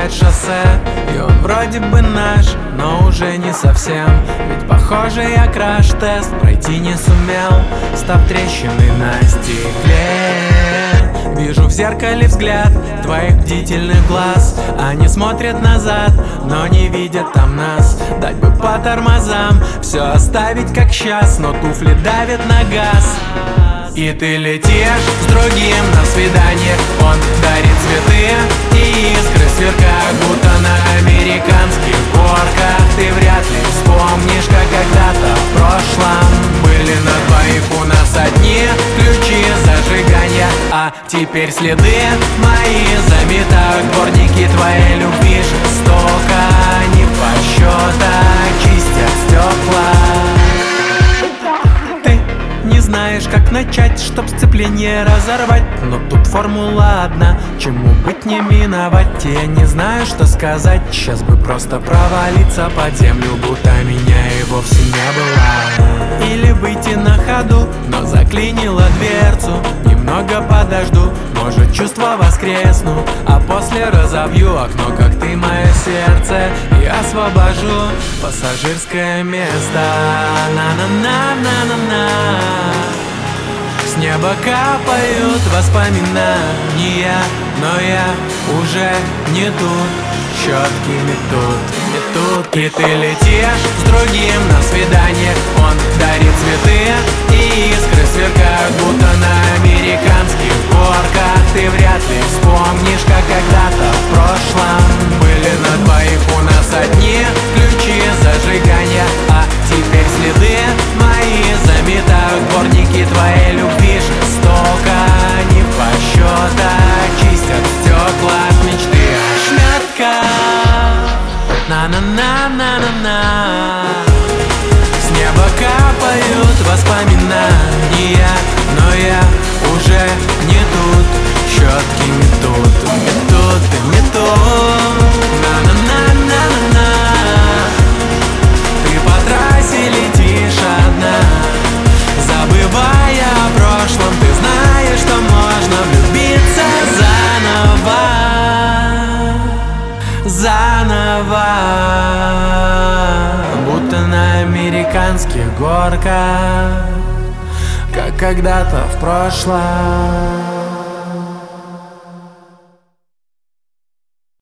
пересекать шоссе. И он вроде бы наш, но уже не совсем. Ведь похоже я краш-тест пройти не сумел, став трещиной на стекле. Вижу в зеркале взгляд твоих бдительных глаз. Они смотрят назад, но не видят там нас. Дать бы по тормозам, все оставить как сейчас, но туфли давят на газ. И ты летишь с другим на свидание. Он дарит цветы и искры сверкают, будто на американских горках. Ты вряд ли вспомнишь, как когда-то в прошлом были на двоих у нас одни ключи зажигания, а теперь следы мои заметают дворники твоей любви. Жестоко, не по счету чистят стекла. Не знаешь, как начать, чтоб сцепление разорвать, но тут формула одна, чему быть не миновать. Я не знаю, что сказать, сейчас бы просто провалиться под землю, будто меня и вовсе не было. Или выйти на ходу, но заклинило дверцу. Немного подожду, может чувства воскресну, а после разобью окно, как ты мое сердце, и освобожу пассажирское место. На-на-на-на-на-на. С неба капают воспоминания, но я уже не тут, щетки метут. И ты летишь с другим на свидание. Он дарит цветы и искры сверкают, будто на американских горках. Ты вряд ли вспомнишь, как когда-то в прошлом были на двоих у нас одни ключи зажигания, а теперь следы мои заметают дворники твоей любви. Жестоко, не по счету чистят стекла от мечты ошметка. На-на-на-на-на-на. С неба капают воспоминания, но я уже не тут, щетки метут. На-на-на-на-на. Ты по трассе летишь одна, забывая о прошлом. Ты знаешь, что можно влюбиться заново, будто на американских горках, как когда-то в прошлом.